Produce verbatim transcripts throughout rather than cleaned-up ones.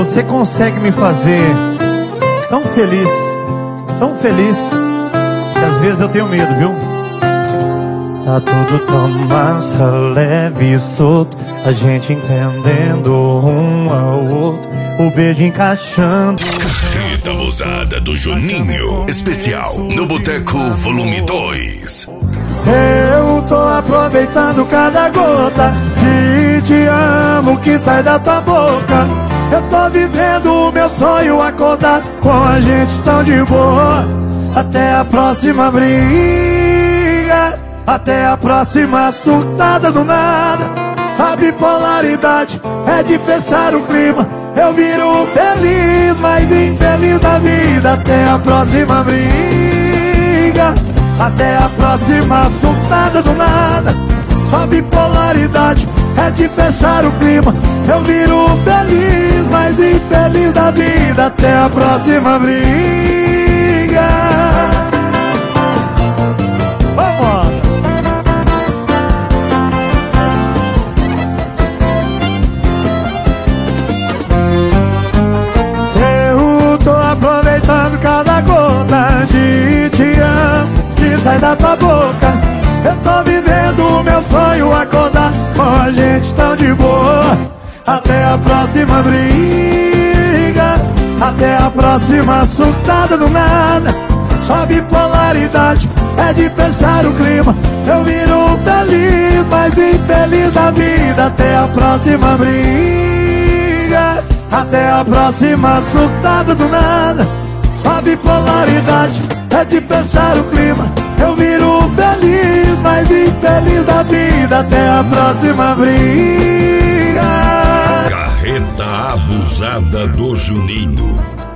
Você consegue me fazer tão feliz, tão feliz, que às vezes eu tenho medo, viu? Tá tudo tão massa, leve e solto, a gente entendendo um ao outro, o beijo encaixando. Carreta Abusada do Juninho, especial no Boteco Volume dois. Eu tô aproveitando cada gota de te amo que sai da tua boca. Eu tô vivendo o meu sonho acordado com a gente tão de boa. Até a próxima briga, até a próxima surtada do nada. A bipolaridade é de fechar o clima. Eu viro feliz, mas infeliz da vida. Até a próxima briga, até a próxima surtada do nada. Sua bipolaridade é de fechar o clima. Eu viro feliz, mas infeliz da vida. Até a próxima briga. Vamos! Eu tô aproveitando cada gota de te amo que sai da tua boca. Eu tô vivendo o meu sonho acordar com a gente tão de boa. Até a próxima briga, até a próxima surtada do nada. Sua bipolaridade é de fechar o clima. Eu viro feliz, mas infeliz da vida. Até a próxima briga, até a próxima surtada do nada. Sua bipolaridade é de fechar o clima. Eu viro feliz, mas infeliz da vida. Até a próxima briga. Carreta Abusada do Juninho.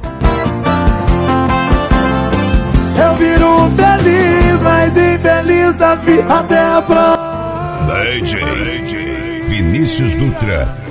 Eu viro feliz, mas infeliz da vida. Até a próxima. D J Vinícius Dutra.